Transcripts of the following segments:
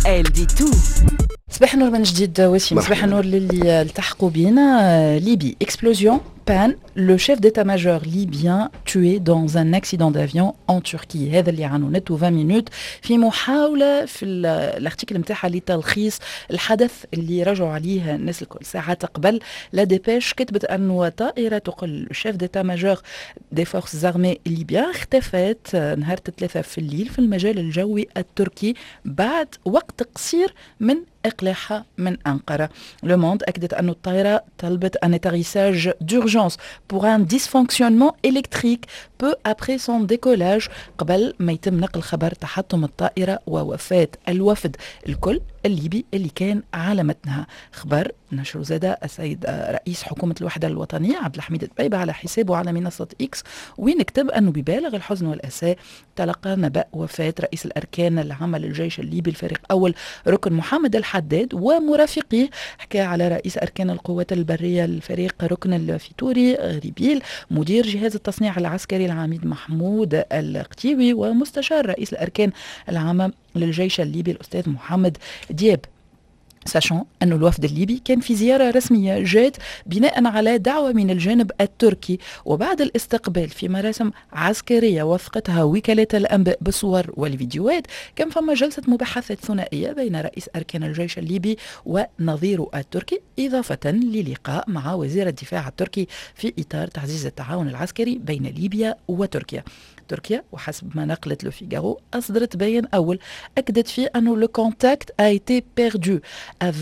Elle dit tout. صباح النور من جديد وسيم. صباح النور للي التحقوا بينا. ليبي explosion panne, le chef d'état-major libyen tué dans un accident d'avion en Turquie. هذا اللي عنونته 20 minutes في محاولة في الارتيكل نتاعها لتلخيص الحدث اللي رجعوا عليه الناس الكل. ساعات قبل لا ديبيش كتبت أنه طائرة تقل الشيف d'état-major des forces armées ليبيا اختفت نهار 3 في الليل في المجال الجوي التركي بعد وقت قصير من إقلاعها من أنقرة. لو موند أكدت أن الطائرة طلبت un atterrissage d'urgence pour un dysfonctionnement électrique peu après son décollage قبل ما يتم نقل خبر تحطم الطائرة ووفاة الوفد الكل الليبي اللي كان على متنها. خبر نشر زاد السيد رئيس حكومة الوحدة الوطنية عبد الحميد الدبيبة على حسابه على منصة إكس، وين كتب أنه ببالغ الحزن والأسى تلقى نبأ وفاة رئيس الأركان العامة للجيش الليبي الفريق أول ركن محمد الحداد ومرافقيه. حكى على رئيس أركان القوات البرية الفريق ركن الفيتوري غريبيل، مدير جهاز التصنيع العسكري العميد محمود القتيوي، ومستشار رئيس الأركان العامة للجيش الليبي الأستاذ محمد دياب. ساشون أن الوفد الليبي كان في زيارة رسمية جات بناء على دعوة من الجانب التركي، وبعد الاستقبال في مراسم عسكرية وثقتها وكالات الأنباء بالصور والفيديوهات، كان فما جلسة مباحثات ثنائية بين رئيس أركان الجيش الليبي ونظيره التركي، إضافة للقاء مع وزير الدفاع التركي في إطار تعزيز التعاون العسكري بين ليبيا وتركيا. تركيا وحسب ما نقلت لو فيغارو أصدرت بيان أول أكدت فيه أنه le contact a été perdu à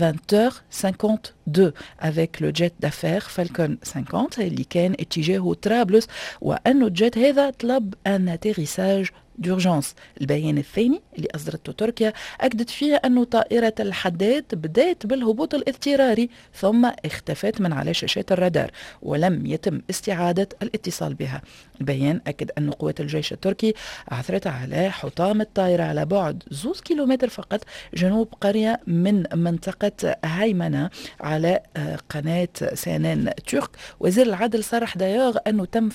20h52 avec le jet d'affaires Falcon 50 اللي كان اتجاهه طرابلس، وأنه الجيت هذا طلب un atterrissage d'urgence. البيان الثاني اللي أصدرته تركيا أكدت فيه أنه طائرة الحداد بدأت بالهبوط الاضطراري ثم اختفت من على شاشات الرادار ولم يتم استعادة الاتصال بها. البيان أكد أن قوات الجيش التركي عثرت على حطام الطائرة على بعد 2 كيلومتر فقط جنوب قرية من منطقة هيمنة على قناة سانان ترك. وزير العدل صرح دايوغ أنه تم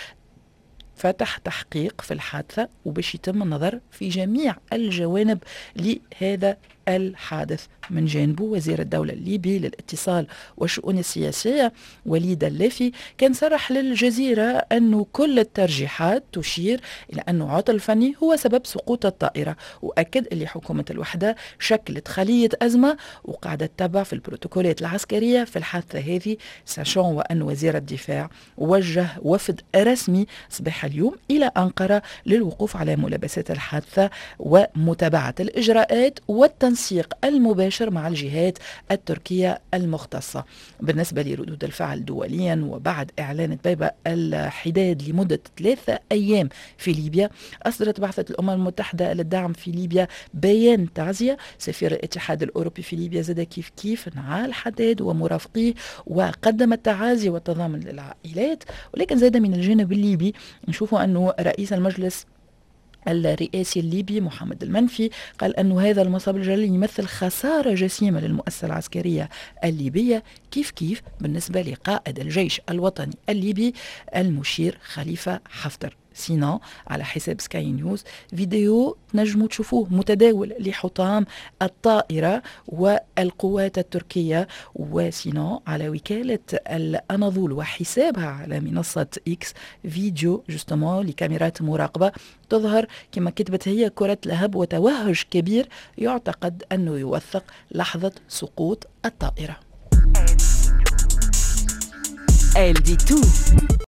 فتح تحقيق في الحادثة وباش يتم النظر في جميع الجوانب لهذا الحادث. من جانبه وزير الدولة الليبي للاتصال والشؤون السياسية وليد اللافي كان صرح للجزيرة أنه كل الترجيحات تشير إلى أنه عطل فني هو سبب سقوط الطائرة، وأكد أن حكومة الوحدة شكلت خلية أزمة وقاعدة تتبع في البروتوكولات العسكرية في الحادثة هذه. ساشون وأن وزير الدفاع وجه وفد رسمي صباح اليوم إلى أنقرة للوقوف على ملابسات الحادثة ومتابعة الإجراءات والتنسيق المباشر مع الجهات التركية المختصة. بالنسبة لردود الفعل دوليا وبعد إعلان دبيبة الحداد لمدة 3 أيام في ليبيا، أصدرت بعثة الأمم المتحدة للدعم في ليبيا بيان تعزية. سفير الاتحاد الأوروبي في ليبيا زاد كيف نعى الحداد ومرافقيه وقدم التعازي والتضامن للعائلات. ولكن زاد من الجانب الليبي نشوفوا أنه رئيس المجلس الرئاسي الليبي محمد المنفي قال أنه هذا المصاب الجلي يمثل خسارة جسيمة للمؤسسة العسكرية الليبية، كيف بالنسبة لقائد الجيش الوطني الليبي المشير خليفة حفتر. سيناء على حساب سكاي نيوز فيديو تنجموا تشوفوه متداول لحطام الطائرة والقوات التركية. وسيناء على وكالة الأناضول وحسابها على منصة إكس فيديو جستمون لكاميرات مراقبة تظهر كما كتبت هي كرة لهب وتوهج كبير يعتقد أنه يوثق لحظة سقوط الطائرة. Elle dit tout.